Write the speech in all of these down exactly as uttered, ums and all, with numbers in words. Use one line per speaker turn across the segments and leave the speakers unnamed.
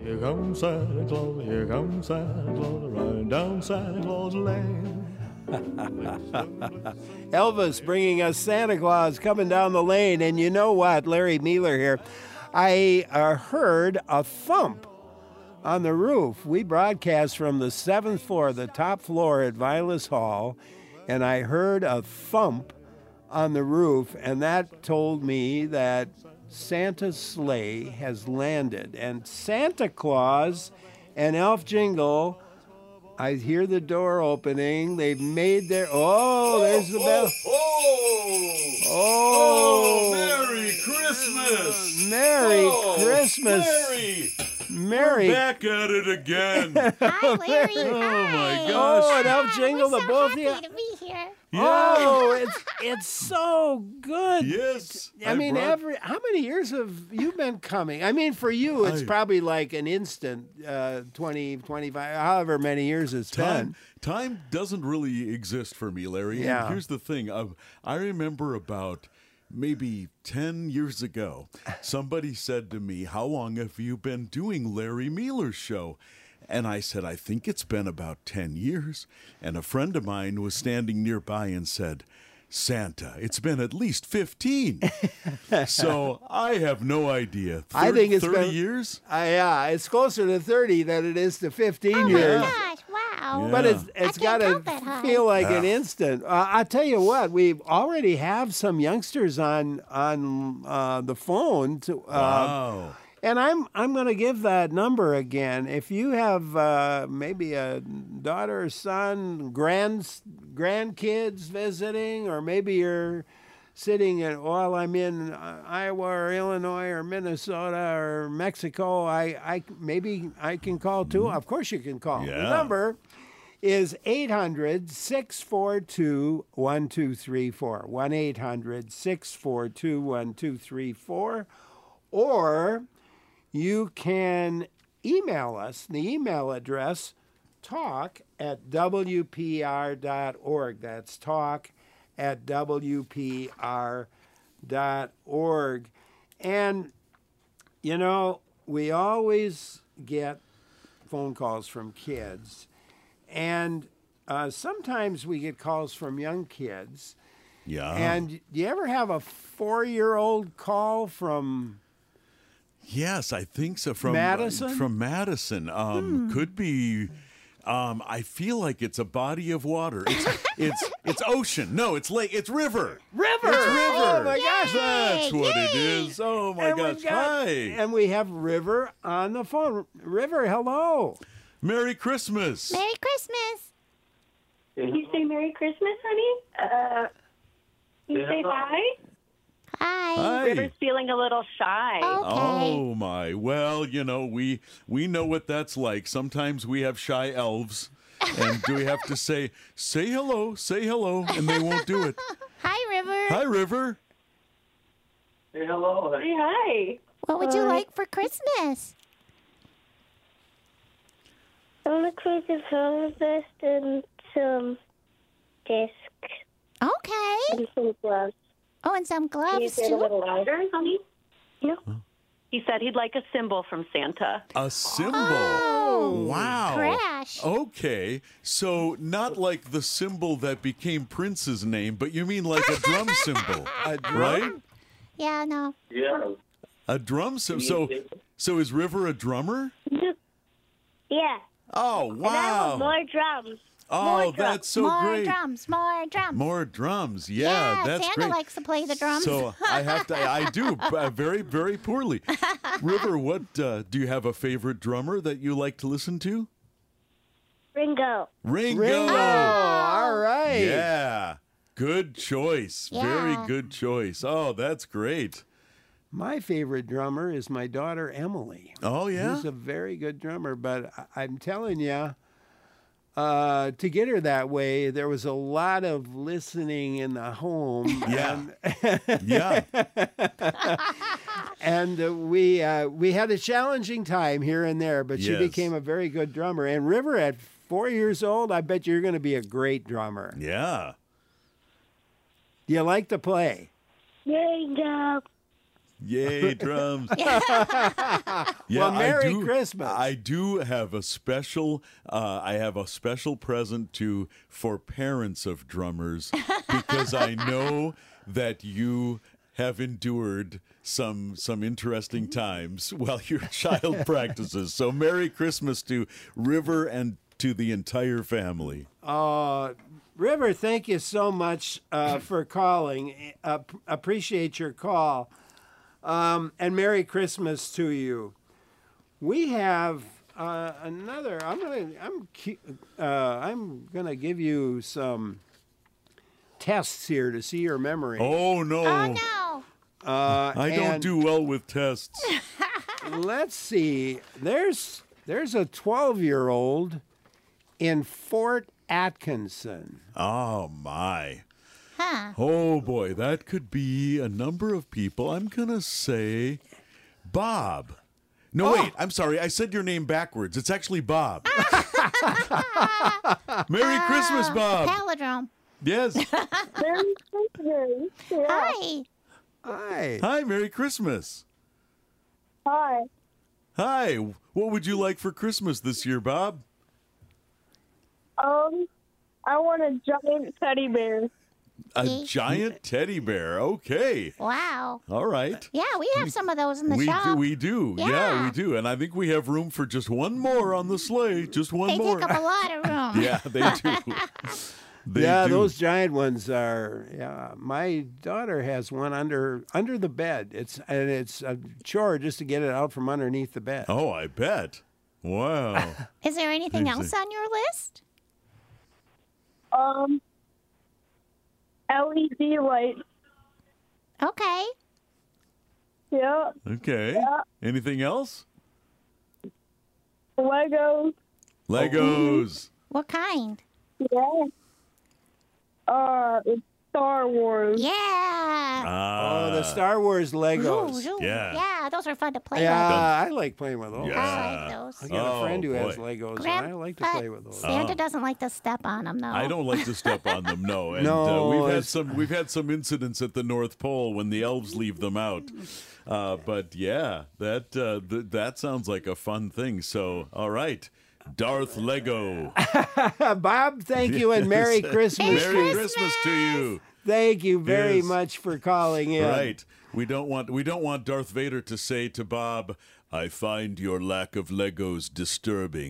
Here comes Santa Claus, here comes Santa Claus, riding down Santa Claus Lane.
Elvis bringing us Santa Claus coming down the lane. And you know what? Larry Mealer here. I uh, heard a thump on the roof. We broadcast from the seventh floor, the top floor at Vilas Hall, and I heard a thump on the roof, and that told me that Santa's sleigh has landed. And Santa Claus and Elf Jingle, I hear the door opening. They've made their... Oh, there's the bell.
Oh,
Oh,
oh, Merry Christmas!
Merry
Oh,
Christmas.
Merry!
Merry.
We're back at it again.
Hi, Larry.
Oh, my
Hi.
gosh.
Oh, and Elf Jingle,
We're
the
so
both of
happy
you.
to be here.
Oh, it's it's so good.
Yes.
I mean,
brought-
every how many years have you been coming? I mean, for you, it's
I-
probably like an instant, uh, twenty, twenty-five, however many years it's
Time,
been.
time doesn't really exist for me, Larry. And
Yeah.
here's the thing. I, I remember about maybe ten years ago, somebody said to me, how long have you been doing Larry Mealer's show? And I said, I think it's been about ten years. And a friend of mine was standing nearby and said, Santa, it's been at least fifteen. So I have no idea.
I think it's
thirty
been-
years?
Uh, yeah, it's closer to thirty than it is to fifteen
Oh,
years.
my gosh. Wow.
But it's
Yeah.
it's
I
got
can't
to
count that high.
feel like an
Ah.
instant. Uh, I tell you what, we already have some youngsters on on uh, the phone to. Uh,
Wow.
And I'm I'm going to give that number again. If you have uh, maybe a daughter or son, grand grandkids visiting, or maybe you're sitting at while I'm in uh, Iowa or Illinois or Minnesota or Mexico, I, I maybe I can call too. Of course you can call. The
Yeah.
number is eight hundred, six four two, one two three four. one eight hundred, six four two, one two three four. Or you can email us. The email address, talk at w p r dot org. That's talk at w p r dot org. And, you know, we always get phone calls from kids. And uh, sometimes we get calls from young kids.
Yeah.
And do you ever have a four-year-old call from...
Yes, I think so. From
Madison?
Uh, from Madison. Um, Could be. Um, I feel like it's a body of water. It's it's it's ocean. No, it's lake. It's river.
River!
It's river.
Oh, my gosh!
That's what it
Yay.
is. Oh my
And we've
gosh!
got-
Hi.
And we have River on the phone. River, hello.
Merry Christmas.
Merry Christmas.
Did you say Merry Christmas, honey? Uh, you say hi?
Hi.
Hi.
River's feeling a little shy.
Okay.
Oh my! Well, you know, we we know what that's like. Sometimes we have shy elves, and do we have to say say hello, say hello, and they won't do it.
Hi, River.
Hi, River.
Say hello. Say hi.
What would you like for Christmas?
I'm a creative harvest and some discs
Okay.
and some gloves.
Oh, and some
Can you
gloves,
say it a
too.
little louder, honey?
No.
He said he'd like a symbol from Santa.
A symbol.
Oh.
Wow.
Crash.
Okay, so not like the symbol that became Prince's name, but you mean like a drum cymbal,
A drum?
right?
Yeah, no.
Yeah.
A drum cymbal. So, so is River a drummer?
Yeah.
Oh,
And I want
wow.
more drums.
Oh,
more drums.
that's so
more
great.
drums, more drums.
More drums. Yeah, that's
Santa
great.
likes to play the drums.
So I have to. I do uh, very, very poorly. River, what uh, do you have a favorite drummer that you like to listen to?
Ringo.
Ringo.
Ringo. All right.
Yeah. Good choice. Very
Yeah.
good choice. Oh, that's great.
My favorite drummer is my daughter, Emily.
Oh, yeah?
Who's a very good drummer, but I- I'm telling you, uh, to get her that way, there was a lot of listening in the home.
Yeah.
And,
Yeah.
and uh, we uh, we had a challenging time here and there, but she
Yes.
became a very good drummer. And River, at four years old, I bet you're going to be a great drummer.
Yeah.
Do you like to play?
Ringo.
Yay, drums. Yeah,
Well, Merry
I do,
Christmas.
I do have a special uh, I have a special present to for parents of drummers because I know that you have endured some some interesting times while your child practices. So Merry Christmas to River and to the entire family.
Uh, River, thank you so much uh, for calling. Uh, p- appreciate your call. Um, and Merry Christmas to you. We have uh, another. I'm gonna. I'm. cu- Uh, I'm gonna give you some tests here to see your memory.
Oh no.
Oh no.
Uh,
I don't
and
do well with tests.
Let's see. There's there's a twelve-year-old in Fort Atkinson.
Oh my.
Huh.
Oh boy, that could be a number of people. I'm gonna say Bob. No, wait, I'm sorry. I said your name backwards. It's actually Bob. Merry Christmas, Bob.
Palindrome.
Yes.
Merry Christmas. Yeah.
Hi.
Hi.
Hi, Merry Christmas.
Hi.
Hi. What would you like for Christmas this year, Bob?
Um, I want a giant teddy bear.
A
Me?
giant teddy bear. Okay.
Wow.
All right.
Yeah, we have some of those in the
We
shop.
do, we do. Yeah.
Yeah.
we do. And I think we have room for just one more on the sleigh. Just one
they
more.
take up a lot of room.
Yeah, they do. They
yeah,
do.
those giant ones are. Yeah, my daughter has one under under the bed. It's and it's a chore just to get it out from underneath the bed.
Oh, I bet. Wow.
Is there anything
Thanks,
else on your list?
Um, L E D light.
Okay.
Yeah.
Okay.
Yeah.
Anything else?
Legos.
Legos.
What kind?
Yeah. Uh, it's Star Wars.
Yeah.
Ah.
Oh, the Star Wars Legos.
Ooh, ooh.
yeah.
Yeah, those are fun to play
Yeah,
with.
I like playing with those.
Yeah.
I like those.
I got
Oh,
a friend who has
boy.
Legos,
Grand-
and I like to
but
play with those.
Santa doesn't like to step on them, though.
I don't like to step on them, no. And
No,
uh, we've had
it's-
some we've had some incidents at the North Pole when the elves leave them out. Uh, but yeah, that uh, th- that sounds like a fun thing. So, all right. Darth Lego.
Bob, thank you, and Merry Christmas.
Merry
to-
Christmas to you.
Thank you very
Yes.
much for calling in.
Right. We don't want we don't want Darth Vader to say to Bob, "I find your lack of Legos disturbing."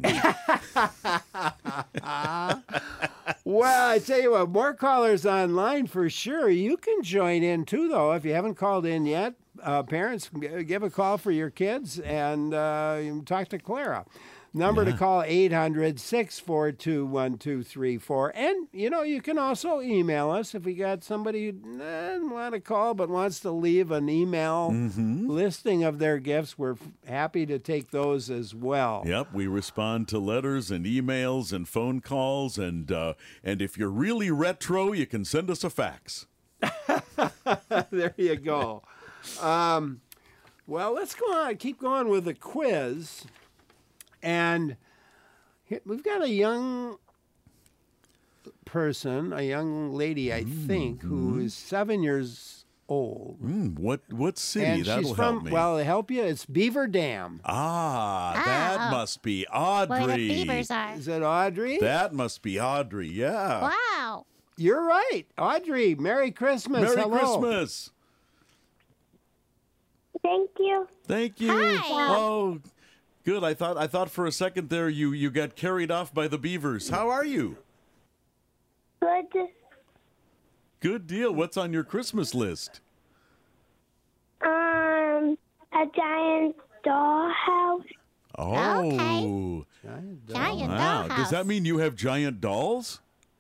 Well, I tell you what, more callers online for sure. You can join in too, though, if you haven't called in yet. Uh, parents, g- give a call for your kids and uh, you can talk to Clara. Number to call eight hundred, six four two, one two three four. And, you know, you can also email us if you got somebody who doesn't want to call but wants to leave an email listing of their gifts. We're f- happy to take those as well.
Yep, we respond to letters and emails and phone calls, and uh, and if you're really retro, you can send us a fax.
There you go. Um, well, let's go on. Keep going with the quiz. And here- we've got a young person, a young lady, I think, who is seven years old.
Mm, what what city?
And
That'll
she's from,
help me.
well, to help you, it's Beaver Dam.
ah,
Ah,
that
oh.
must be
Where the
Audrey.
beavers are.
Is it Audrey?
That must be Audrey. Yeah.
Wow.
You're right. Audrey, Merry Christmas.
Merry
Hello.
Christmas.
Thank you.
Thank you.
Hi.
Oh, good. I thought I thought for a second there you you got carried off by the beavers. How are you?
Good.
Good deal. What's on your Christmas list?
Um, a giant dollhouse.
Oh.
Okay.
Giant dog.
Giant
Wow.
dollhouse.
Does that mean you have giant dolls?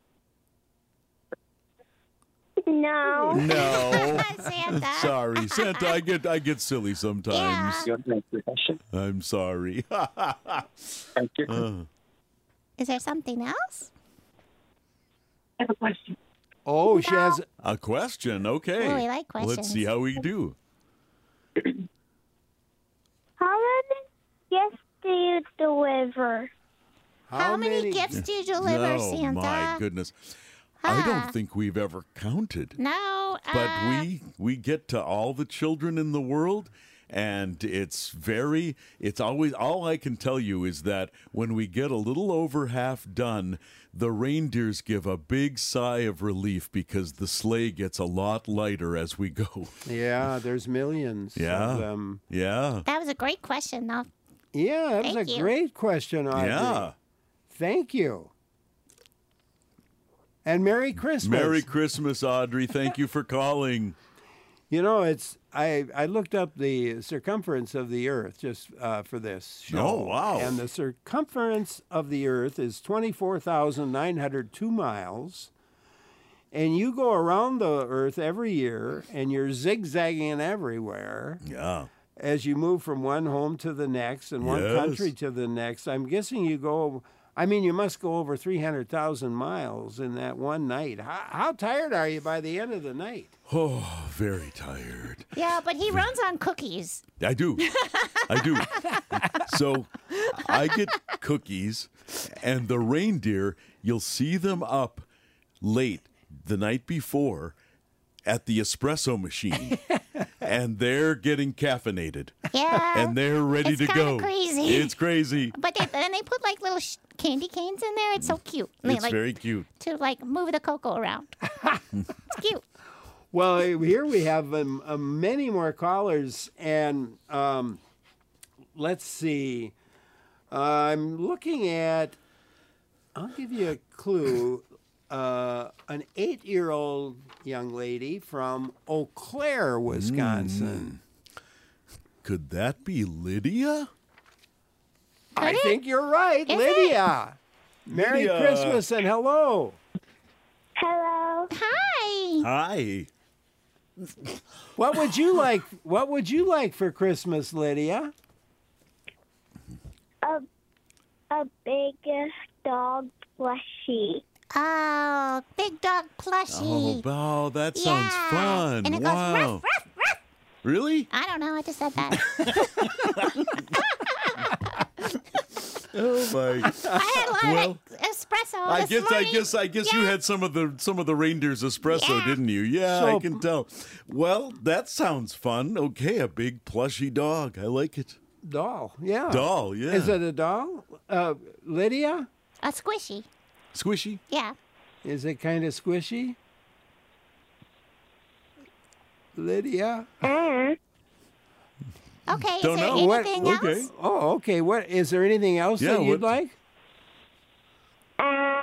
No.
No.
Santa.
Sorry, Santa. I get I get silly sometimes.
Yeah.
I'm sorry.
Thank you.
Uh,
Is there something else?
I have a question.
Oh, she has.
a question. Okay.
Oh, we like
Let's
questions.
see how we do.
How many gifts do you deliver?
How, many, gifts do you deliver,
oh
Santa?
my goodness. I
Ah.
don't think we've ever counted.
No.
But
uh,
we we get to all the children in the world, and it's very it's always all I can tell you is that when we get a little over half done, the reindeers give a big sigh of relief because the sleigh gets a lot lighter as we go.
Yeah, there's millions
Yeah.
of them.
Yeah.
That was a great question, though.
Yeah, that was
Thank
a
you.
great question, Audrey.
Yeah.
Thank you. And Merry Christmas.
Merry Christmas, Audrey. Thank you for calling.
You know, it's I, I looked up the circumference of the Earth just uh, for this show.
Oh, wow.
And the circumference of the Earth is twenty-four thousand nine hundred two miles. And you go around the Earth every year, and you're zigzagging everywhere
Yeah.
as you move from one home to the next and one
Yes.
country to the next. I'm guessing you go, I mean, you must go over three hundred thousand miles in that one night. How, how tired are you by the end of the night?
Oh, very tired.
Yeah, but he runs on cookies.
I do. I do. So I get cookies, and the reindeer, you'll see them up late the night before at the espresso machine, and they're getting caffeinated,
Yeah.
and they're ready
It's
to
kinda
go.
crazy.
It's crazy.
But they, and they put like little sh- candy canes in there. It's so cute. And they,
It's
like,
very cute.
to like move the cocoa around. It's cute.
Well, here we have um, uh, many more callers, and um, let's see. Uh, I'm looking at, I'll give you a clue, uh, an eight-year-old young lady from Eau Claire, Wisconsin.
Could that be Lydia?
I
it?
think you're right,
Is
Lydia. Merry
Lydia.
Christmas and hello.
Hello.
Hi.
Hi.
What would you like? What would you like for Christmas, Lydia?
A a big dog plushie.
Oh, big dog
Oh,
plushie.
wow, that sounds
Yeah.
fun.
And it
wow.
goes ruff, ruff, ruff.
Really?
I don't know. I just said that.
Oh my.
I had a lot
Well,
of espresso
I
this
guess I
morning.
guess I guess you
Yeah.
had some of the some of the reindeer's espresso,
Yeah.
didn't you? Yeah,
So-
I can tell. Well, that sounds fun. Okay, a big plushy dog. I like it.
Doll, yeah.
Doll, yeah.
Is it a doll? Uh, Lydia?
A squishy.
Squishy?
Yeah.
Is it kind of squishy? Lydia?
Uh,
Okay. Is
Don't
there
know.
What-
anything
okay.
else?
Oh, okay. What is there anything else
Yeah,
that you'd
what-
like?
uh,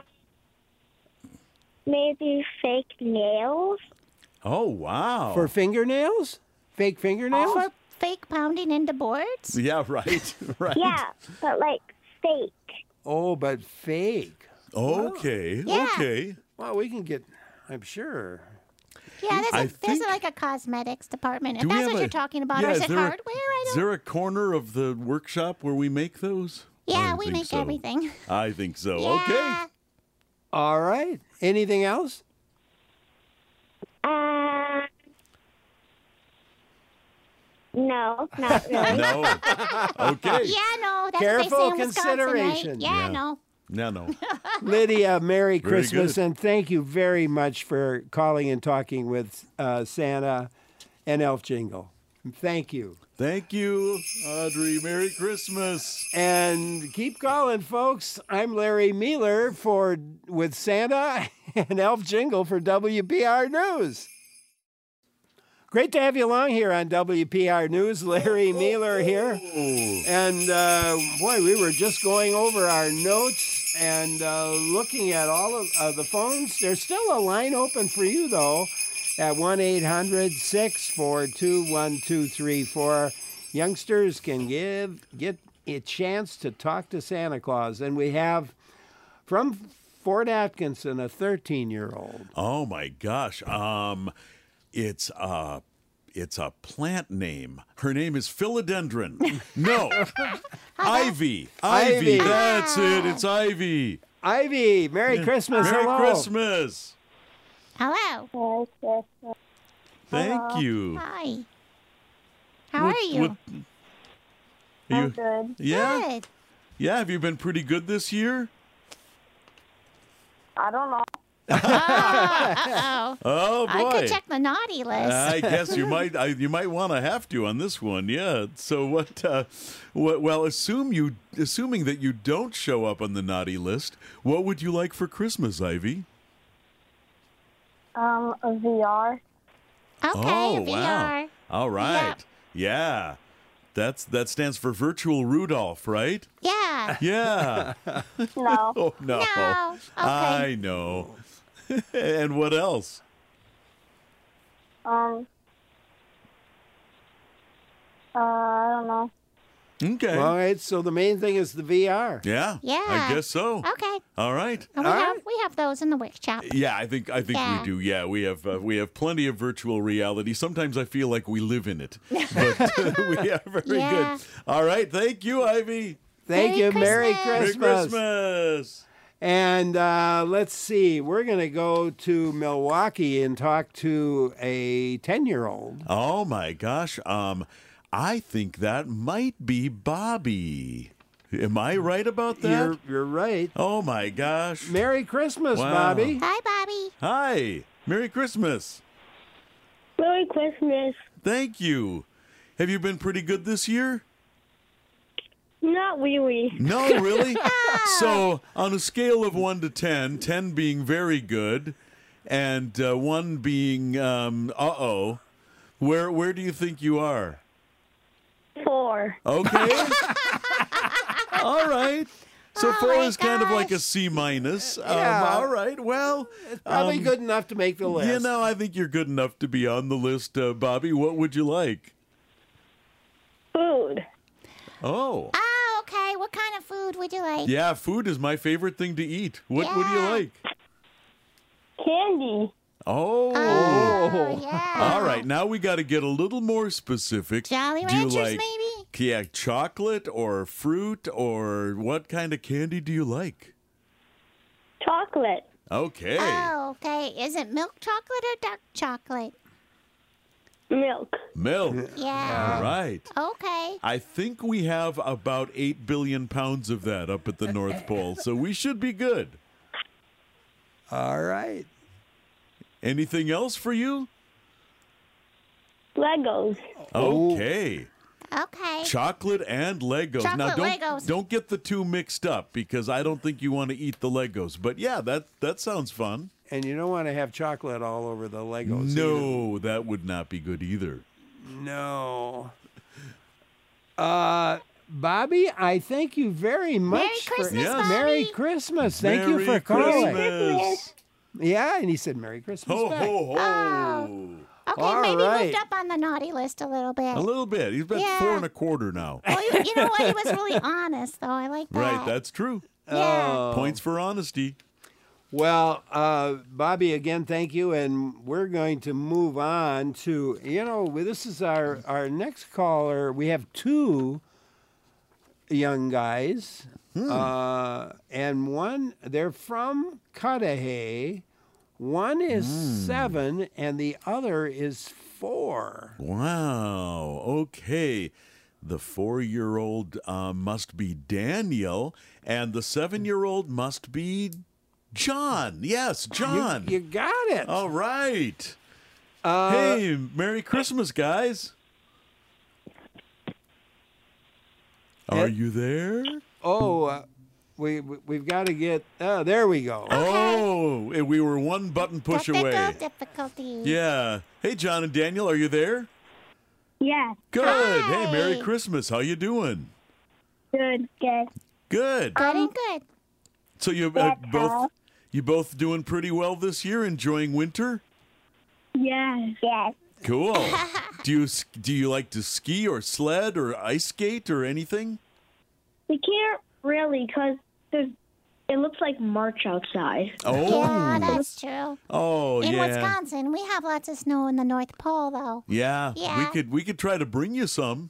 maybe fake nails.
Oh, wow.
For fingernails? Fake fingernails?
For fake pounding into boards?
Yeah, right. Right.
Yeah, but like fake.
Oh, but fake.
Okay.
Yeah.
Okay.
Well, we can get, I'm sure.
Yeah, there's, a,
I
there's
think-
like a cosmetics department.
Do
If
we
that's
have
what
a-
you're talking about,
yeah,
or is
is
it
there a-
hardware? I
Is
don't
there a corner of the workshop where we make those?
Yeah,
I
we
think
make
so.
everything.
I think so.
Yeah.
Okay.
All right. Anything else?
Uh, no, not really.
No. Okay.
Yeah, no, that's
Careful
what they say in Wisconsin,
consideration.
right? Yeah,
Yeah.
no.
No, no.
Lydia, Merry
Very
Christmas,
good.
and thank you very much for calling and talking with uh, Santa and Elf Jingle. Thank you.
Thank you, Audrey. Merry Christmas.
And keep calling, folks. I'm Larry Mealer for with Santa and Elf Jingle for W P R News. Great to have you along here on W P R News. Larry Mealer here. And uh, boy, we were just going over our notes and uh, looking at all of uh, the phones. There's still a line open for you, though, at one eight hundred six four two one two three four. Youngsters can give get a chance to talk to Santa Claus. And we have from Fort Atkinson, a thirteen-year-old.
Oh my gosh. Um, it's uh it's a plant name. Her name is philodendron. No, Ivy. Ivy.
Ivy.
That's it. It's Ivy.
Ivy, Merry Christmas.
Merry
Hello.
Christmas.
Hello.
Thank you.
Hi. How
What-
are you?
what- are you?
Good.
Yeah.
Good.
Yeah. Have you been pretty good this year?
I don't know.
Uh-oh.
Oh boy.
I could check the naughty list.
I guess you might. I, you might want to have to on this one. Yeah. So what? Uh, what? Well, assume you. Assuming that you don't show up on the naughty list, what would you like for Christmas, Ivy?
Um, a V R.
Okay,
oh
V R.
wow! All right.
Yep.
Yeah. That's that stands for Virtual Rudolph, right?
Yeah.
Yeah.
No.
Oh no.
No. Okay.
I know. And what else?
Um. Uh, I don't know.
Okay.
All right, so the main thing is the V R.
yeah.
Yeah.
I guess so.
Okay.
All right.
And we
All
have
right.
we have those in the workshop.
Yeah, I think I think
Yeah.
we do. Yeah, we have uh, we have plenty of virtual reality. Sometimes I feel like we live in it, but uh, we are very
Yeah.
good. All right, thank you, Ivy.
Thank
Merry
you. Merry
Christmas.
Merry
Christmas.
Christmas.
And uh, let's see, we're going to go to Milwaukee and talk to a ten-year-old.
Oh my gosh. Um, I think that might be Bobby. Am I right about that?
You're, you're right.
Oh my gosh.
Merry Christmas,
Wow.
Bobby.
Hi, Bobby.
Hi. Merry Christmas.
Merry Christmas.
Thank you. Have you been pretty good this year?
Not really.
No, really? So, on a scale of one to ten, ten being very good, and uh, one being um, uh-oh, where where do you think you are?
Four.
Okay. All right. So
Oh
four
my
is kind of like a
gosh.
C minus. Um,
Yeah.
all right. Well,
Probably
um,
good enough to make the list.
you know, I think you're good enough to be on the list, uh, Bobby. What would you like?
Food.
Oh.
Oh, okay. What kind of food would you like?
Yeah, food is my favorite thing to eat. What would you
Yeah.
like?
Candy.
Oh.
Oh, yeah.
All right, now we got to get a little more specific.
Jolly
Do you
Ranchers,
like,
maybe?
Yeah, chocolate or fruit or what kind of candy do you like?
Chocolate.
Okay.
Oh, okay. Is it milk chocolate or dark chocolate?
Milk.
Milk.
Yeah.
All right.
Okay.
I think we have about eight billion pounds of that up at the North Pole, so we should be good.
All right.
Anything else for you?
Legos.
Okay.
Okay.
Chocolate and Legos. now
Chocolate
don't
Legos.
don't get the two mixed up because I don't think you want to eat the Legos. But yeah, that that sounds fun.
And you don't want to have chocolate all over the Legos.
No, that would not be good either.
either. No. Uh, Bobby, I thank you very much. for,
Christmas,
Yes.
Merry
Bobby.
Christmas. Thank
Merry
you for calling.
Christmas.
Yeah, and he said Merry Christmas
Ho
back.
ho ho!
Oh. Okay,
All
maybe
right.
moved up on the naughty list a little bit.
A little bit. He's been
Yeah.
four and a quarter now.
Well, you, you know what? He was really honest, though. I like that.
Right, that's true.
Yeah.
Oh.
Points for honesty.
Well, uh, Bobby, again, thank you. And we're going to move on to, you know, this is our, our next caller. We have two young guys. Uh, and one, they're from Cudahy. One is seven, and the other is four.
Wow. Okay. The four-year-old uh, must be Daniel, and the seven-year-old must be John. Yes, John.
You, you got it.
All right.
Uh,
Hey, Merry Christmas, guys. Are you there?
Oh, uh, we, we, we've got to get, oh, there we go.
Oh, and we were one button push
Technical
away.
difficulties.
Yeah. Hey, John and Daniel, are you there?
Yes.
Good. Hey, Merry
Hi.
Christmas. How you doing?
Good. Good.
Good.
Good and good.
So you uh,
That's
both
all.
you both doing pretty well this year, enjoying winter?
Yes. Yes.
Cool. do you s- do you like to ski or sled or ice skate or anything?
We can't really because it looks like March outside.
Oh.
Yeah, that's true.
Oh,
In
yeah.
Wisconsin, we have lots of snow in the North Pole, though.
Yeah. We
Yeah.
could we could try to bring you some.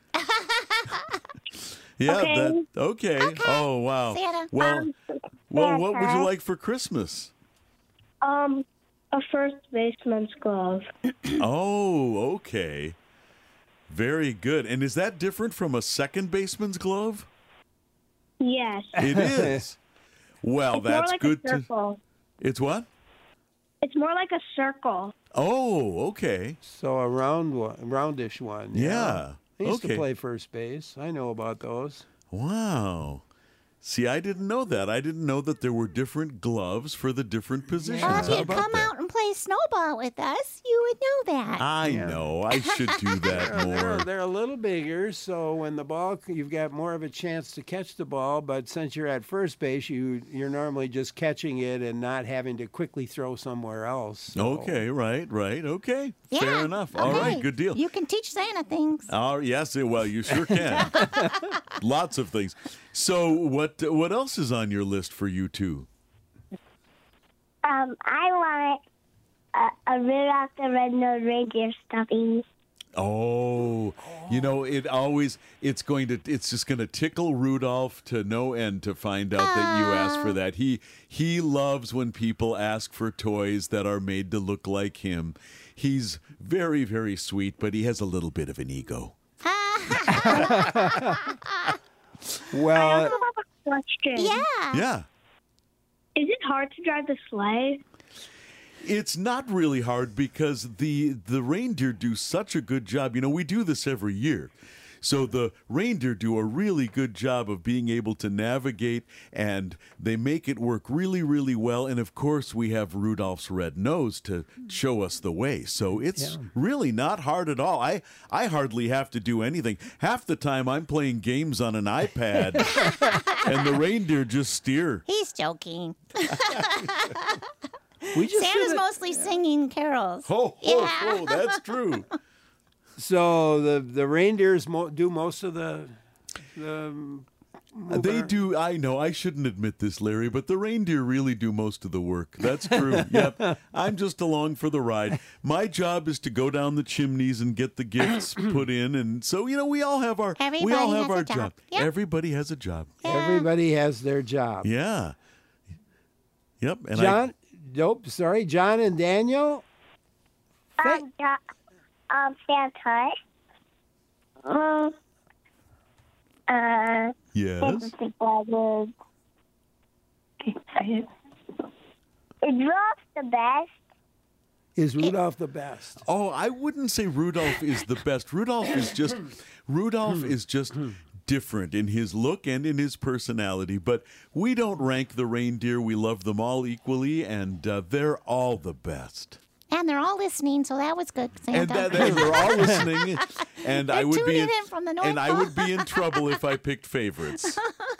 Yeah,
Okay.
that okay. Oh, wow.
Santa.
Well,
Um,
well, what would you
Santa.
like for Christmas?
Um, a first baseman's glove.
Oh, okay. Very good. And is that different from a second baseman's glove?
Yes.
It is. Well,
It's more
that's
like
good
a
to.
circle.
It's what?
It's more like a circle.
Oh, okay.
So a round one, roundish one.
Yeah.
I used
Okay.
to play first base. I know about those.
Wow. See, I didn't know that. I didn't know that there were different gloves for the different positions.
Well, if
How
you'd
about
come
that?
out and play snowball with us, you would know that.
I know. I should do that
They're,
more.
they're a little bigger, so when the ball, you've got more of a chance to catch the ball. But since you're at first base, you you're normally just catching it and not having to quickly throw somewhere else. so-
Okay, right, right. Okay.
Yeah,
Fair enough. All
okay.
right, good deal.
You can teach Santa things.
Oh, yes, well, you sure can. Lots of things. So, what what else is on your list for you two?
Um, I want a, a Rudolph the Red-Nosed Reindeer stuffing.
Oh, you know, it always it's going to it's just going to tickle Rudolph to no end to find out that you asked for that. He he loves when people ask for toys that are made to look like him. He's very very sweet, but he has a little bit of an ego.
I
Well,
also have a question.
Yeah.
Yeah.
Is it hard to drive the sleigh?
It's not really hard because the the reindeer do such a good job. You know, we do this every year. So the reindeer do a really good job of being able to navigate, and they make it work really, really well. And of course, we have Rudolph's red nose to show us the way. So it's really not hard at all. I, I hardly have to do anything. Half the time, I'm playing games on an iPad, and the reindeer just steer.
He's joking.
we just
Santa's
did it-
mostly singing carols.
Oh, oh,
Yeah.
oh, that's true.
so the the reindeers mo- do most of the the.
They
moving-
do. I know. I shouldn't admit this, Larry, but the reindeer really do most of the work. That's true. Yep. I'm just along for the ride. My job is to go down the chimneys and get the gifts put in, and so you know we all have our we
Everybody
all have
has a
our
job. Yep.
Everybody has a job.
Everybody has their job.
Yeah. Yep. And
John, nope, sorry, John and Daniel. Thank-
Um, yeah, um, Santa. Um, uh,
I yes.
Fantastic Brothers. Is Rudolph the best?
Is Rudolph the best?
Oh, I wouldn't say Rudolph is the best. Rudolph is just Rudolph is just different in his look and in his personality. But we don't rank the reindeer. We love them all equally, and uh, they're all the best.
And they're all listening, so that was good, Santa.
And that, that- they're all listening. And I
They're
would be
tuning
in,
in from the North
and I
Pole.
would be in trouble if I picked favorites.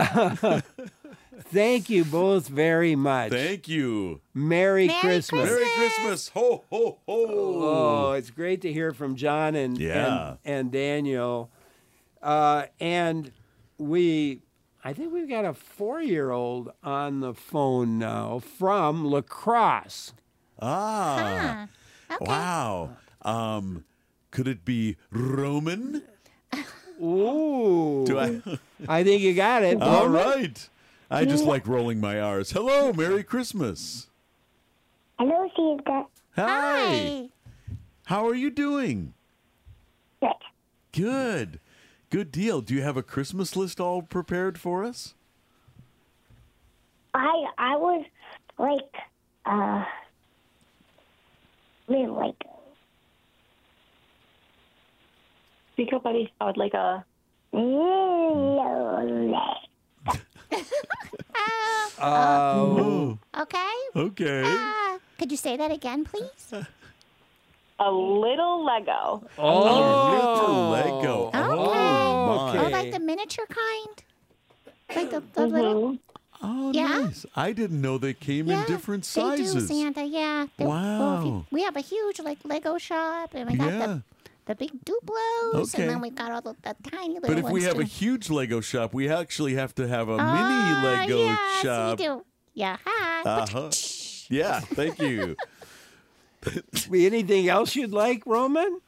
Thank you both very much.
Thank you.
Merry,
Merry
Christmas.
Merry Christmas. Ho ho ho.
Oh, it's great to hear from John and
Yeah.
and, and Daniel. Uh, and we, I think we've got a four-year-old on the phone now from La Crosse.
Ah.
Huh. Okay.
Wow. Um, could it be Roman?
Ooh,
Do I?
I think you got it.
All
Roman.
right. I just like rolling my R's. Hello, Merry Christmas.
Hello, Santa.
Hi.
Hi.
How are you doing?
Good.
Good. Good deal. Do you have a Christmas list all prepared for us?
I I was like uh really like
Speak up, buddy. I would like a.
really
Uh,
Oh,
okay.
Okay.
Uh, could you say that again, please?
A little Lego.
oh,
little Lego.
Okay.
Oh, my.
Oh, like the miniature kind? Like the, the little...
Oh,
Yeah?
nice. I didn't know they came in different
They do,
sizes.
Santa, yeah. They- well, if you-
Wow.
we have a huge like Lego shop, and we got
Yeah.
the, the big Duplos,
Okay.
and then we got all the, the tiny little
But if
ones
we have
too.
a huge Lego shop, we actually have to have a
Ah,
mini Lego
yes,
shop.
we do. Yeah, hi.
Uh-huh. Yeah, thank you.
anything else you'd like, Roman?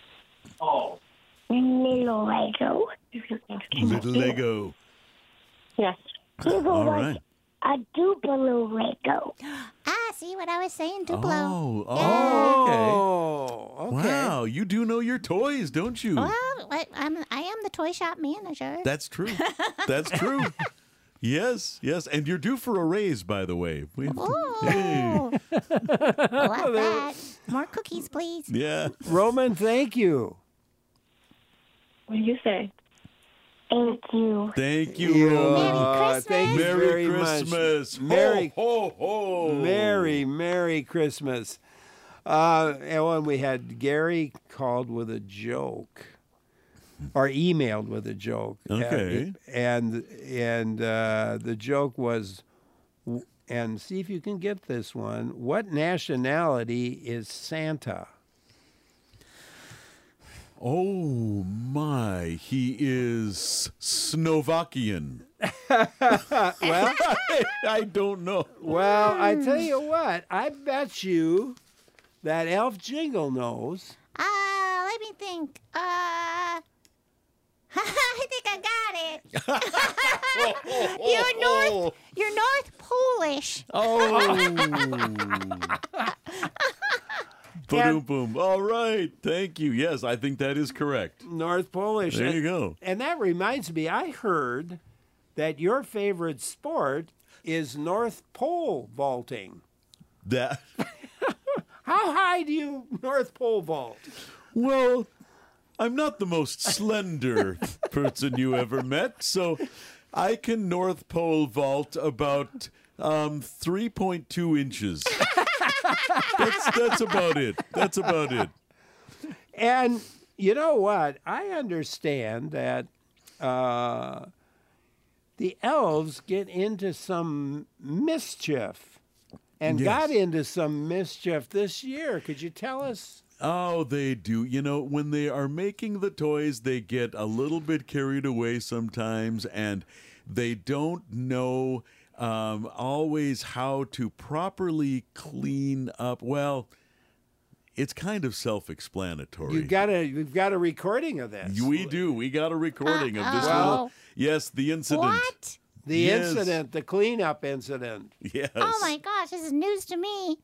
little Lego.
Little Lego.
Yes.
You go
All
like
right.
a Duplo Lego.
Ah, see what I was saying, Duplo.
Oh, oh,
Oh,
okay.
okay.
Wow, you do know your toys, don't you?
Well, I- I'm I am the toy shop manager.
That's true. That's true. Yes, yes. And you're due for a raise, by the way. We have to-
Oh. I love that. More cookies, please.
Yeah.
Roman, thank you.
What do you say?
Thank you.
Thank you,
Yeah,
Roman.
Christmas.
Thank you
Merry
very
Christmas.
much. Merry,
ho, ho, ho.
Merry, Merry Christmas. Uh, and when we had Gary called with a joke, or emailed with a joke.
Okay.
And and uh, the joke was, and see if you can get this one. What nationality is Santa?
Oh, my. He is Slovakian.
Well,
I, I don't know.
well, I tell you what. I bet you that Elf Jingle knows.
Uh, let me think. Uh, I think I got it. You're North. You're North Polish.
Oh. Boom, boom. All right. Thank you. Yes, I think that is correct.
North Polish.
There you
And-
go.
And that reminds me, I heard that your favorite sport is North Pole vaulting.
That.
How high do you North Pole vault?
Well, I'm not the most slender person you ever met, so I can North Pole vault about um, three point two inches. That's that's about it. That's about it.
And you know what? I understand that uh, the elves get into some mischief and
Yes.
got into some mischief this year. Could you tell us?
Oh, they do. You know, when they are making the toys, they get a little bit carried away sometimes, and they don't know um, always how to properly clean up. Well, it's kind of self-explanatory.
You got a we've got a recording of this.
We do. We got a recording of this
Uh-oh.
little. Yes, the incident.
What?
The
Yes.
incident, the cleanup incident.
Yes.
Oh my gosh, this is news to me.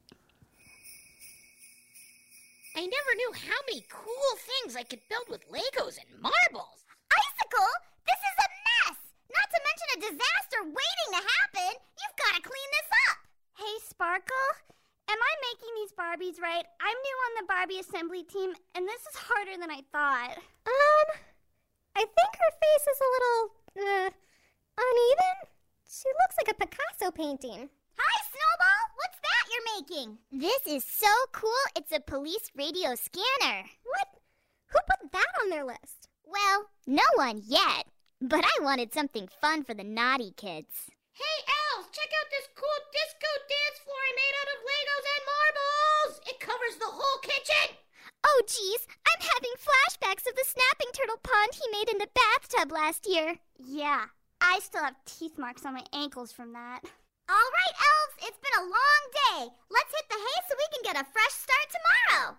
I never knew how many cool things I could build with Legos and marbles.
Icicle, this is a mess. Not to mention a disaster waiting to happen. You've got to clean this up. Hey, Sparkle, am I making these Barbies right? I'm new on the Barbie assembly team, and this is harder than I thought. Um, I think her face is a little, uh, uneven. She looks like a Picasso painting. Hi, Snowball. What's that you're making?
This is so cool. It's a police radio scanner.
What? Who put that on their list?
Well, no one yet. But I wanted something fun for the naughty kids.
Hey, elves, check out this cool disco dance floor I made out of Legos and marbles. It covers the whole kitchen.
Oh, geez, I'm having flashbacks of the snapping turtle pond he made in the bathtub last year.
Yeah, I still have teeth marks on my ankles from that. All right, elves, it's been a long day. Let's hit the hay so we can get a fresh start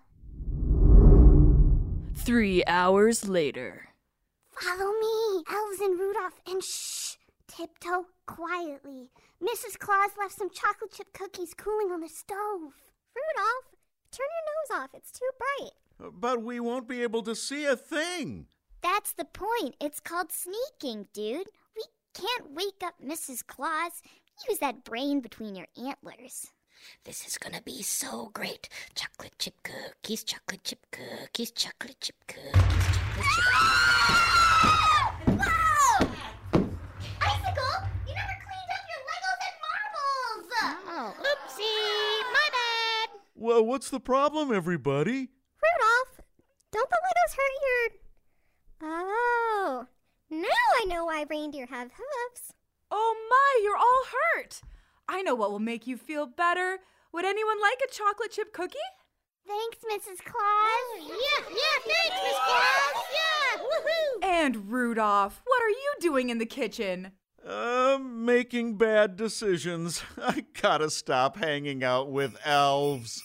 tomorrow.
Three hours later.
Follow me, Elves and Rudolph, and shh, tiptoe quietly. Missus Claus left some chocolate chip cookies cooling on the stove. Rudolph, turn your nose off. It's too bright.
But we won't be able to see a thing.
That's the point. It's called sneaking, dude. We can't wake up Missus Claus. Use that brain between your antlers.
This is gonna be so great. Chocolate chip cookies, chocolate chip cookies, chocolate chip cookies, chocolate chip cookies.
Whoa! Icicle, you never cleaned up your Legos and marbles!
Oh, oopsie, my bad.
Well, what's the problem, everybody?
Rudolph, don't the Legos hurt your... Oh, now I know why reindeer have hooves.
Oh my, you're all hurt. I know what will make you feel better. Would anyone like a chocolate chip cookie?
Thanks, Missus Claus.
Yeah, yeah, thanks, Miss Claus. Yeah, woohoo.
And Rudolph, what are you doing in the kitchen?
Uh, making bad decisions. I gotta stop hanging out with elves.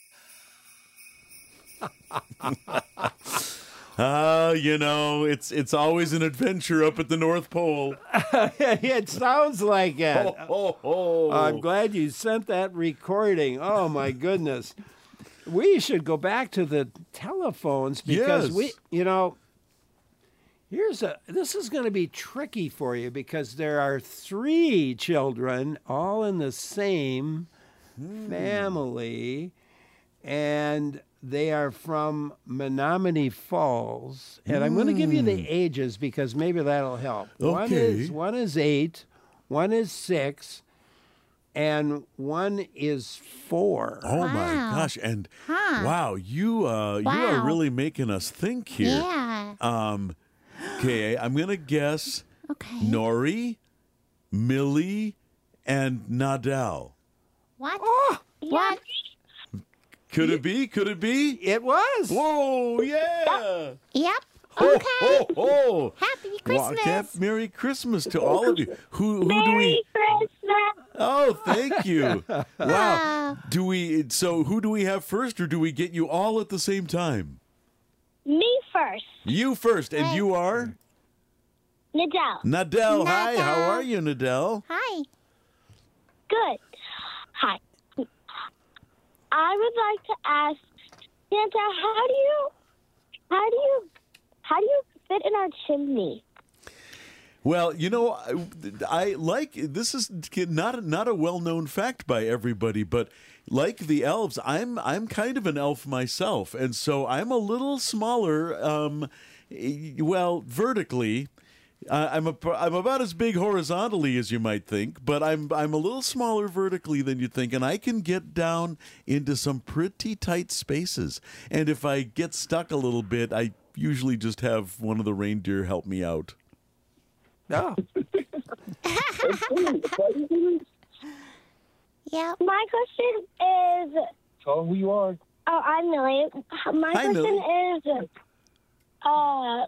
Ah, uh, you know, it's it's always an adventure up at the North Pole.
It sounds like it.
Ho, ho, ho.
I'm glad you sent that recording. Oh, my goodness. We should go back to the telephones because
Yes.
we, you know, Here's a. This is going to be tricky for you because there are three children all in the same family, and they are from Menominee Falls. And I'm going to give you the ages because maybe that'll help. One
Okay.
is one is eight, one is six, and one is four.
Oh my
Wow.
gosh! And
Huh.
wow, you uh, you are
Wow.
really making us think here.
Yeah.
Um, okay, I'm gonna guess
Okay.
Nori, Millie, and Nadal.
What?
Oh,
What?
Could it be? Could it be?
it was.
Whoa! Yeah!
Yep.
Ho,
Okay.
ho, ho.
Happy
Well,
Christmas.
Cap- Merry Christmas to all of you. Who who do we?
Christmas.
Oh, thank you. Wow.
Wow.
Do we? So who do we have first, or do we get you all at the same time?
Me first.
You first, and
Right.
you are
Nadal.
Nadal. Hi, how
Nadal.
are you, Nadal?
Hi.
Good. Hi. I would like to ask Santa, how do you, how do you, how do you fit in our chimney?
Well, you know, I, I like this is not not a well-known fact by everybody, but like the elves, I'm I'm kind of an elf myself, and so I'm a little smaller. Um, well, vertically, uh, I'm a, I'm about as big horizontally as you might think, but I'm I'm a little smaller vertically than you think, and I can get down into some pretty tight spaces. And if I get stuck a little bit, I usually just have one of the reindeer help me out.
No.
Yep.
My question is,
Tell them who you are.
oh, I'm Millie. My
Hi,
question
Millie.
is, uh,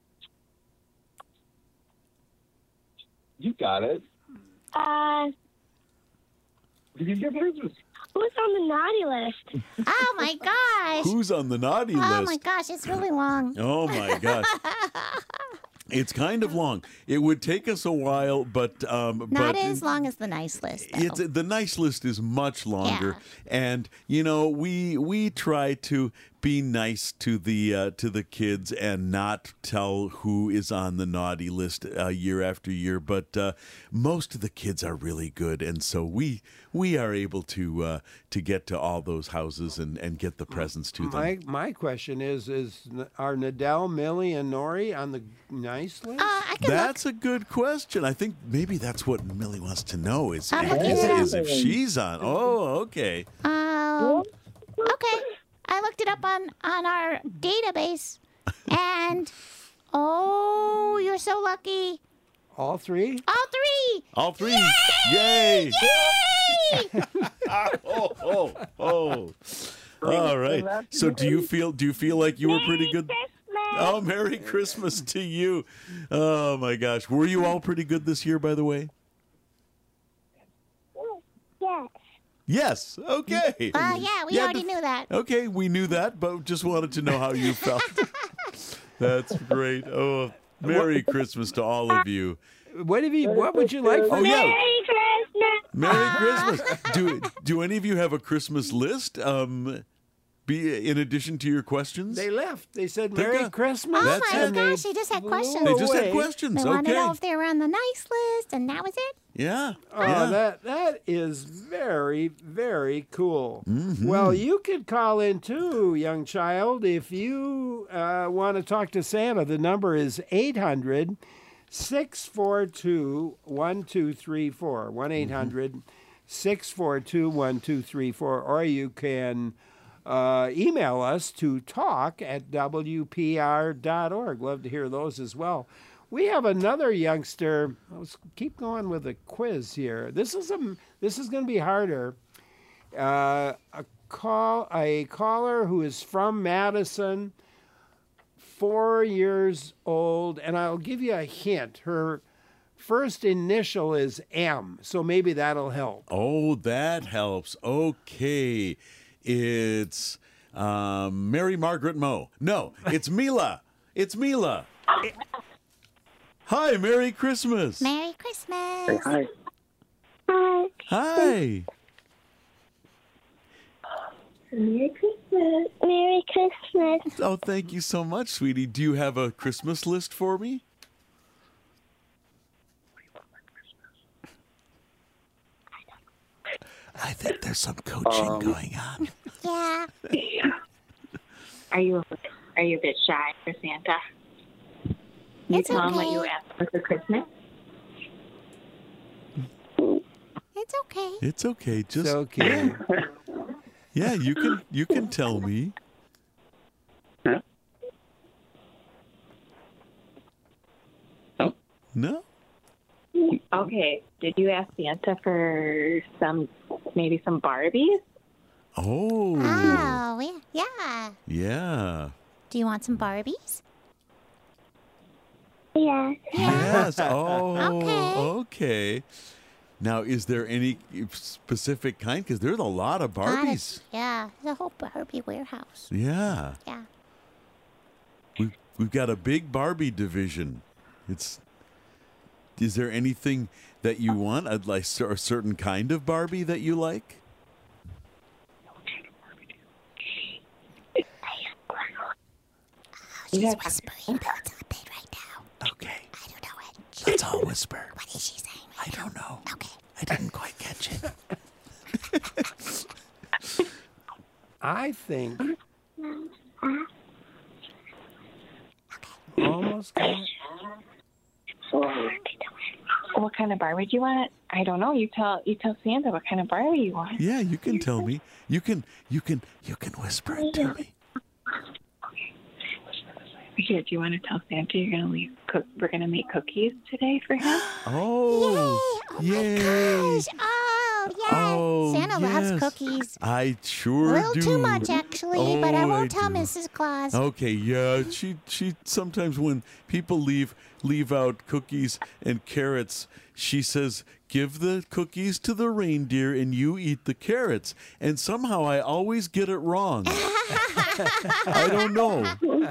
You got it.
uh,
Did you get Christmas?
who's on the naughty list?
Oh my gosh.
Who's on the naughty
Oh
list?
my gosh, it's really long.
Oh my gosh. It's kind of long. It would take us a while, but um,
Not
but
as long as the nice list, though.
it's the nice list is much longer, and you know we we try to be nice to the uh, to the kids and not tell who is on the naughty list uh, year after year. But uh, most of the kids are really good, and so we we are able to uh, to get to all those houses and, and get the presents to them.
My my question is: Is are Nadal, Millie, and Nori on the nice list?
Uh, I can
That's a good question. I think maybe that's what Millie wants to know is,
I'm
is,
looking it up.
is if she's on. Oh, okay.
Um, okay. I looked it up on, on our database, and oh, you're so lucky.
All three?
All three.
All three. Yay!
Yay!
oh, oh, oh. All right. So do you feel do you feel like you were pretty good? Oh, Merry Christmas to you. Oh my gosh. Were you all pretty good this year, by the way?
Yes.
Yes. Okay.
Well, yeah, we
Yeah,
already
the-
knew that.
Okay, we knew that, but just wanted to know how you felt. That's great. Oh, Merry Christmas to all of you.
What have you? What would you like? For
Oh yeah,
Merry Christmas.
Merry Christmas. Do do any of you have a Christmas list? Um, be in addition to your questions.
They left. They said
They're
Merry
go-
Christmas.
Oh
That's
my
it.
gosh, they just had
flew
questions.
They just had
away.
questions.
They wanted to
Okay.
know if they were on the nice list, and that was it.
Yeah.
Oh,
yeah.
that that is very, very cool.
Mm-hmm.
Well, you could call in too, young child, if you uh, want to talk to Santa. The number is eight hundred, six four two, one two three four. one eight hundred, six four two, one two three four. Or you can uh, email us to talk at w p r dot org. Love to hear those as well. We have another youngster. Let's keep going with the quiz here. This is a this is going to be harder. Uh, a call a caller who is from Madison, four years old, and I'll give you a hint. Her first initial is M, so maybe that'll help.
Oh, that helps. Okay, it's um, Mary Margaret Moe. No, it's Mila. It's Mila. Hi, Merry Christmas.
Merry Christmas.
Hi.
Hi.
Hi.
Merry Christmas.
Merry Christmas.
Oh, thank you so much, sweetie. Do you have a Christmas list for me? I think there's some coaching
Um,
going on.
Yeah.
Are you are you a bit shy for Santa? You
It's
tell him what you
okay.
asked for for Christmas.
It's okay.
It's okay. Just
It's okay.
yeah, you can you can tell me. No?
Okay. Did you ask Santa for some, maybe some Barbies?
Oh.
Oh, yeah. Yeah.
Yeah.
Do you want some Barbies?
Yeah.
Yes. Oh,
Okay.
okay. Now, is there any specific kind? Because there's a lot of Barbies.
Yeah. The whole Barbie warehouse.
Yeah.
Yeah.
We've, we've got a big Barbie division. It's. Is there anything that you want? I'd like a certain kind of Barbie that you like?
She's whispering about something right now.
Okay.
I don't know what.
Let's all whisper.
What is she saying?
I don't know.
Okay.
I didn't quite catch it.
I think almost got it.
What kind of Barbie do you want? I don't know. You tell you tell Santa what kind of Barbie you want.
Yeah, you can tell me. You can. You can. You can whisper it to me.
Here, do you want to tell Santa you're gonna leave? Cook. We're gonna make cookies today for him.
Oh. Yay!
Gosh. Oh, yeah.
Oh,
Santa
yes.
loves cookies.
I
A
sure
little
do.
too much, actually, but I
Oh,
won't
I
tell
do.
Missus Claus.
Okay, yeah, she she sometimes when people leave leave out cookies and carrots, she says, "Give the cookies to the reindeer and you eat the carrots." And somehow I always get it wrong. I don't know.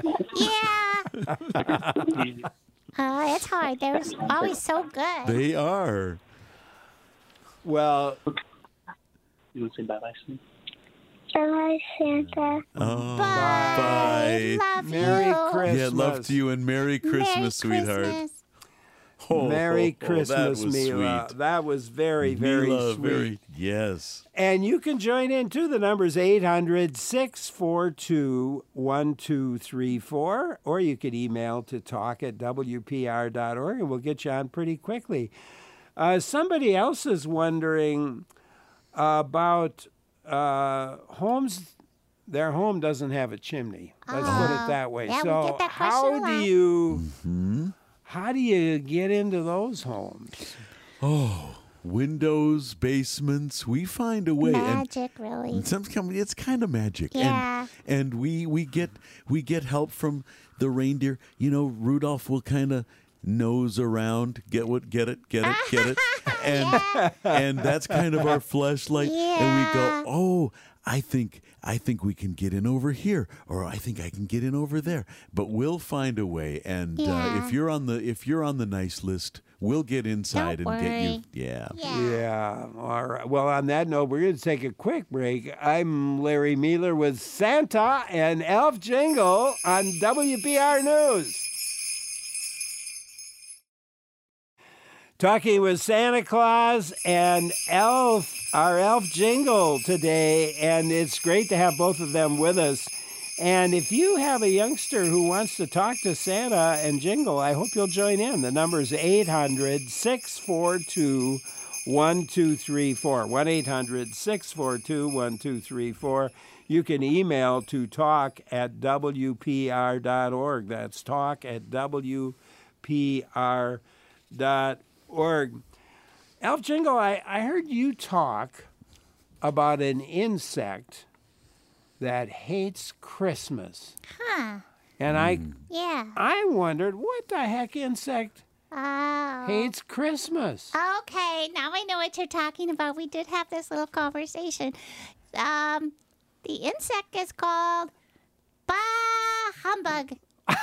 Yeah. Uh, it's hard. They're always so good.
They are.
Well,
You want to say bye-bye soon?
Bye, Santa.
Oh,
Bye.
bye.
Love
Merry
you.
Christmas.
Yeah, love to you and Merry Christmas,
Merry
sweetheart.
Christmas.
Oh,
Merry
oh, oh,
Christmas,
that was
Mila.
sweet.
That was very, very
Mila,
sweet.
very yes.
And you can join in too. The number's eight hundred, six four two, one two three four, or you could email to talk at w p r dot org and we'll get you on pretty quickly. Uh, somebody else is wondering about uh, homes. Their home doesn't have a chimney. Let's put it that way.
yeah, we
so
get that question
how
a
do
lot.
you
Hmm?
how do you get into those homes?
Oh, windows, basements. We find a way. And
Magic, really.
And sometimes it's kind of magic.
Yeah.
And, and we we get we get help from the reindeer. You know, Rudolph will kind of nose around, get what, get it, get it, get it, and and that's kind of our fleshlight. And we go, oh, I think I think we can get in over here, or I think I can get in over there. But we'll find a way. And uh,
Yeah.
if you're on the if you're on the nice list, we'll get inside
Don't
and get you.
worry.
Yeah.
Yeah. All right. Well, on that note, we're going to take a quick break. I'm Larry Mealer with Santa and Elf Jingle on W P R News. Talking with Santa Claus and Elf, our Elf Jingle today, and it's great to have both of them with us. And if you have a youngster who wants to talk to Santa and Jingle, I hope you'll join in. The number is eight hundred, six four two, one two three four. one eight hundred, six four two, one two three four. You can email to talk at w p r dot org. That's talk at w p r dot org. Elf Jingle, I, I heard you talk about an insect that hates Christmas.
Huh.
And I
Yeah.
I wondered, what the heck insect
Oh.
hates Christmas?
Okay, now I know what you're talking about. We did have this little conversation. Um, the insect is called Bah Humbug.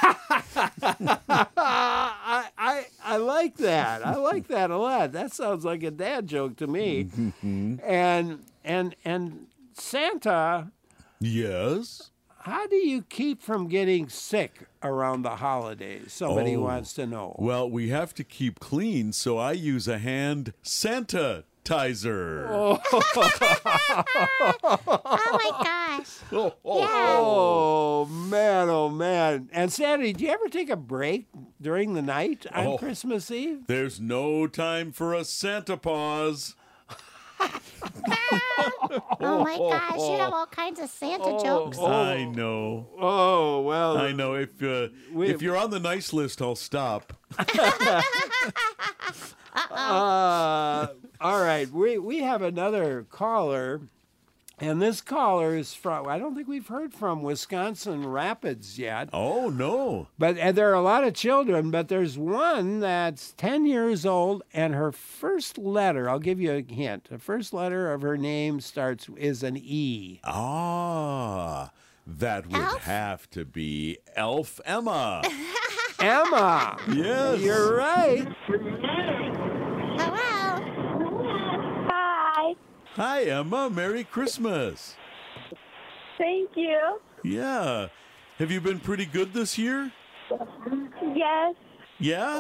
I, I I like that. I like that a lot. That sounds like a dad joke to me. and and and Santa
Yes?
How do you keep from getting sick around the holidays? Somebody
Oh.
wants to know.
Well, we have to keep clean, so I use a hand sanitizer.
Oh,
Oh my gosh.
Oh, oh,
Yeah.
oh, man, oh, man. And Sandy, do you ever take a break during the night on
Oh.
Christmas Eve?
There's no time for a Santa pause.
Oh my gosh, you have all kinds of Santa jokes.
I know.
Oh, well.
I know. If uh,
We-
if you're on the nice list, I'll stop.
Uh, all right, we we have another caller, and this caller is from. I don't think we've heard from Wisconsin Rapids yet.
Oh no!
But and there are a lot of children, but there's one that's ten years old, and her first letter. I'll give you a hint. The first letter of her name starts is an E.
Ah, that would
Elf?
have to be Elf Emma.
Emma.
Yes.
You're right.
Hello.
Hi.
Hi, Emma. Merry Christmas.
Thank you.
Yeah. Have you been pretty good this year?
Yes.
Yeah.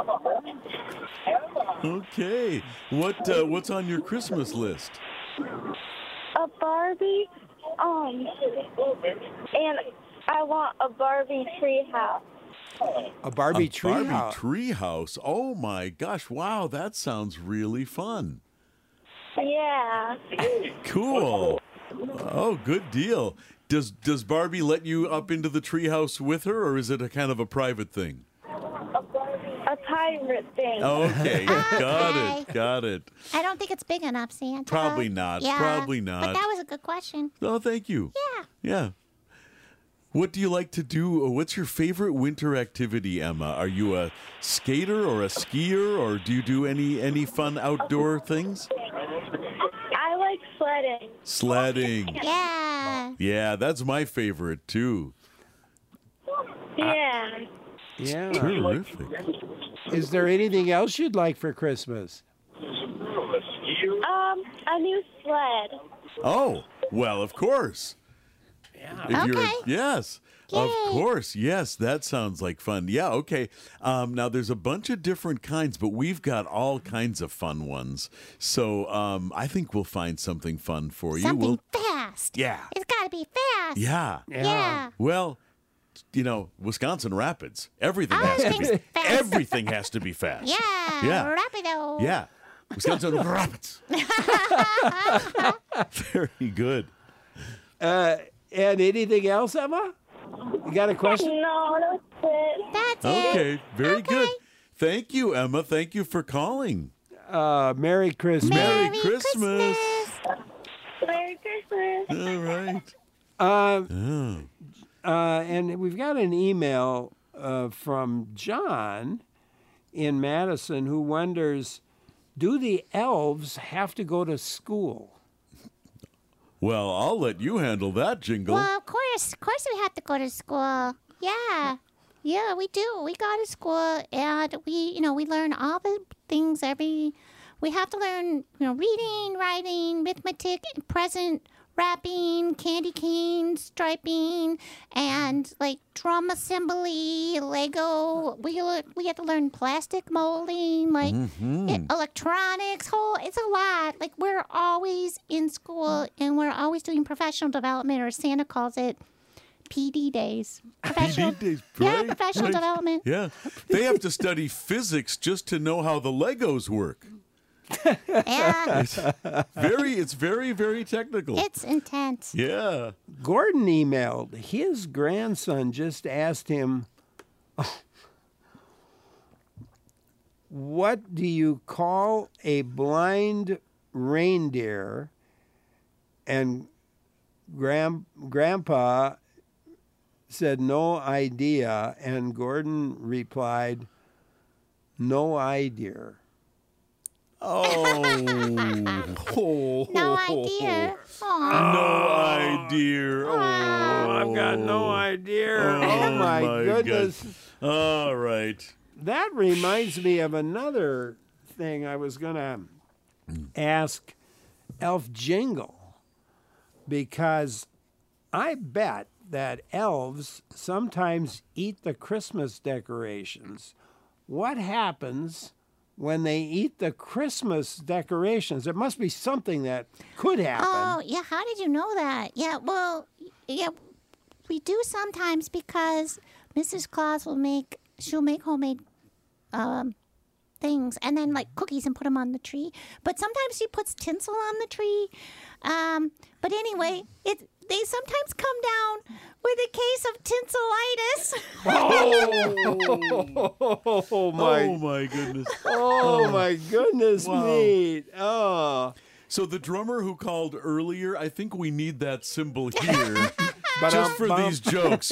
Okay. What uh, what's on your Christmas list?
A Barbie. Um. And I want a Barbie treehouse.
A Barbie
A
tree
Barbie
house.
tree house. Oh my gosh! Wow, that sounds really fun.
Yeah.
Cool. Oh, good deal. Does does Barbie let you up into the treehouse with her, or is it a kind of a private thing?
A pirate thing.
Okay, got
Okay.
it, got it.
I don't think it's big enough, Santa.
Probably not,
Yeah,
probably
But
not.
that was a good question.
Oh, thank you.
Yeah.
Yeah. What do you like to do? What's your favorite winter activity, Emma? Are you a skater or a skier, or do you do any any fun outdoor things?
I like sledding.
Sledding.
Yeah.
Yeah, that's my favorite too.
Yeah.
Yeah.
Terrific.
Is there anything else you'd like for Christmas?
Um, a new sled.
Oh, well, of course. Yeah.
Okay.
Yes. Of
Yay.
course. Yes, that sounds like fun. Yeah, okay. Um, now, there's a bunch of different kinds, but we've got all kinds of fun ones. So um, I think we'll find something fun for you.
Something
We'll,
fast.
yeah.
It's got to be fast.
Yeah.
Yeah.
Well, you know, Wisconsin Rapids, everything has to be
Everything's fast.
everything has to be fast.
Yeah.
Yeah.
Rapido.
Yeah. Wisconsin Rapids. Very good.
Uh, and anything else, Emma? You got a question?
No, that's it.
That's it.
Okay, very
Okay.
good. Thank you, Emma. Thank you for calling.
Uh, Merry Christmas.
Merry
Merry
Christmas.
Merry Christmas.
All right.
Uh,
Oh.
uh, and we've got an email uh, from John in Madison who wonders, do the elves have to go to school?
Well, I'll let you handle that, Jingle.
Well, of course, of course, we have to go to school. Yeah, yeah, we do. We go to school, and we, you know, we learn all the things. Every, we have to learn, you know, reading, writing, arithmetic, present, wrapping, candy cane, striping, and like drum assembly, Lego. We le- we have to learn plastic molding, like
Mhm.
e- electronics. Whole, it's a lot. Like we're always in school, and we're always doing professional development, or Santa calls it P D days. Professional,
P D days,
yeah,
right,
professional
right.
development.
Yeah. They have to study physics just to know how the Legos work.
Yeah,
Very, it's very, very technical.
it's intense.
Yeah.
Gordon emailed. His grandson just asked him, what do you call a blind reindeer? And grand, Grandpa said, no idea. And Gordon replied, no idea.
Oh. oh.
No idea. Aw.
No idea. Oh,
I've got no idea. Oh, my, goodness.
God. All right.
That reminds me of another thing I was going to ask Elf Jingle, because I bet that elves sometimes eat the Christmas decorations. What happens when they eat the Christmas decorations? It must be something that could happen.
Oh, yeah. How did you know that? Yeah, well, yeah, we do sometimes because Missus Claus will make, she'll make homemade um, things and then like cookies and put them on the tree. But sometimes she puts tinsel on the tree. Um, but anyway, it they sometimes come down with a case of tinselitis.
Oh, oh my!
Oh my goodness!
Oh my goodness
Wow.
me! Oh.
So the drummer who called earlier, I think we need that symbol here,
But
just for these jokes.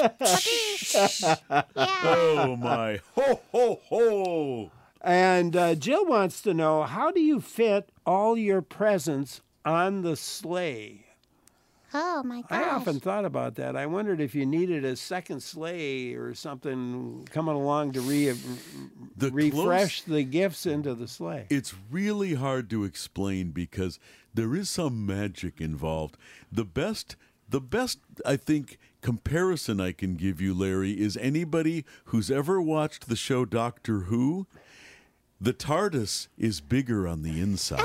Oh my! Ho ho ho!
And uh, Jill wants to know, how do you fit all your presents on the sleigh?
Oh my gosh.
I often thought about that. I wondered if you needed a second sleigh or something coming along to re-
The
refresh
close-
the gifts into the sleigh.
It's really hard to explain because there is some magic involved. The best, the best, I think, comparison I can give you, Larry, is anybody who's ever watched the show Doctor Who. The TARDIS is bigger on the inside.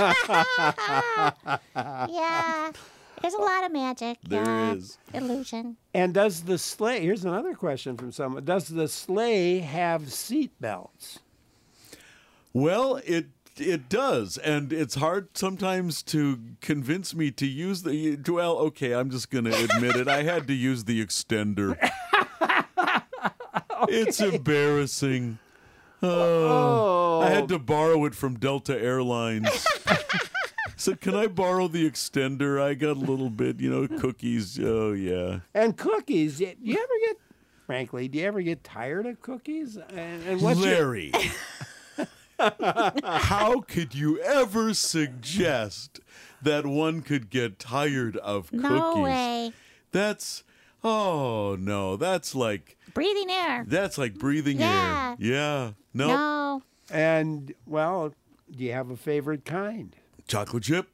Yeah. There's a lot of magic.
There
yeah.
is.
Illusion.
And does the sleigh, here's another question from someone, does the sleigh have seat belts?
Well, it it does, and it's hard sometimes to convince me to use the. Well, okay, I'm just going to admit it. I had to use the extender. It's embarrassing. Oh, I had to borrow it from Delta Airlines. Said, can I borrow the extender? I got a little bit, you know, cookies. Oh, yeah.
And cookies, do you ever get, frankly, do you ever get tired of cookies? And, and what's your-
Larry, how could you ever suggest that one could get tired of cookies?
No way.
That's, oh, no, that's like,
Breathing air.
that's like breathing
Yeah.
air. Yeah. No.
No.
And, well, do you have a favorite kind?
Chocolate chip.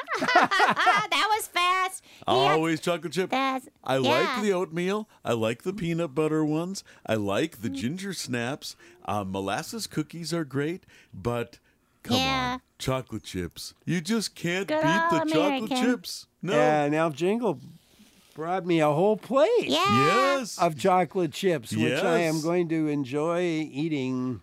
That was fast. He had-
Always chocolate chip.
That's,
I
yeah.
like the oatmeal. I like the peanut butter ones. I like the ginger snaps. Uh, molasses cookies are great, but come
Yeah.
on, chocolate chips. You just can't
Good
beat the
old
chocolate
American.
chips. No.
And Elf Jingle brought me a whole plate
Yeah.
Yes.
of chocolate chips, which I am
Yes.
going to enjoy eating.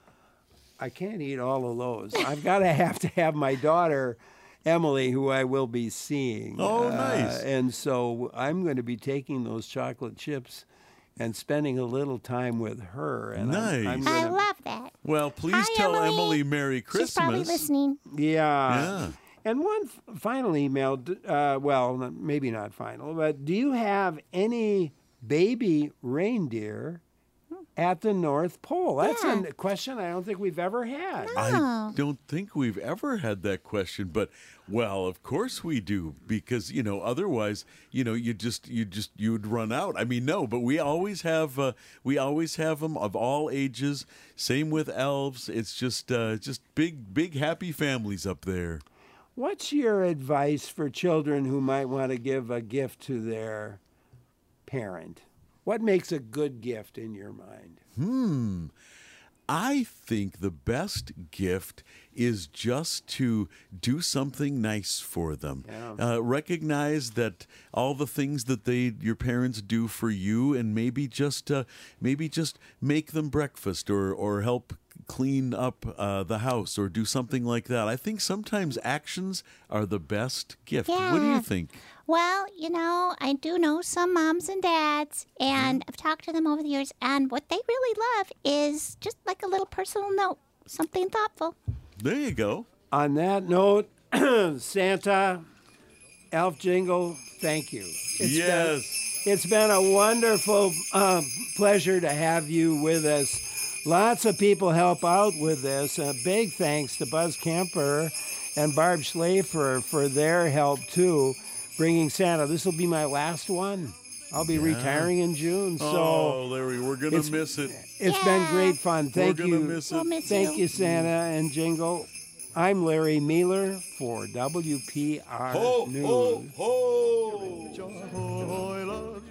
I can't eat all of those. I've got to have to have my daughter, Emily, who I will be seeing.
Oh,
Uh,
nice.
And so I'm going to be taking those chocolate chips and spending a little time with her. And I'm- I'm
Nice.
I
gonna-
love that.
Well, please
Hi,
tell
Emily.
Emily Merry Christmas.
She's probably listening.
Yeah.
Yeah.
And one f- final email, d- uh, well, n- maybe not final, but do you have any baby reindeer at the North Pole? That's
Yeah.
a question I don't think we've ever had.
I
Oh.
don't think we've ever had that question, but well, of course we do, because you know, otherwise, you know, you just you just you would run out. I mean, no, but we always have uh, we always have them of all ages. Same with elves. It's just uh, just big big happy families up there.
What's your advice for children who might want to give a gift to their parent? What makes a good gift in your mind?
Hmm. I think the best gift is just to do something nice for them.
Yeah.
Uh, recognize that all the things that they, your parents, do for you, and maybe just, uh, maybe just make them breakfast or or help clean up uh, the house or do something like that. I think sometimes actions are the best gift. What do
Yeah.
you think?
Well, you know, I do know some moms and dads, and I've talked to them over the years, and what they really love is just like a little personal note, something thoughtful.
There you go.
On that note, Santa, Elf Jingle, thank you. It's
Yes.
Been, it's been a wonderful um, pleasure to have you with us. Lots of people help out with this. A big thanks to Buzz Kemper and Barb Schlafer for their help, too, bringing Santa. This will be my last one. I'll be
Yeah.
retiring in June, so
oh, Larry, we're gonna
it's-
miss it.
it's been great fun. Thank
we're
you.
gonna miss it.
We'll miss
Thank
you.
you, Santa and Jingle. I'm Larry Mealer for W P R
Ho,
News.
ho, ho!
Joy, love,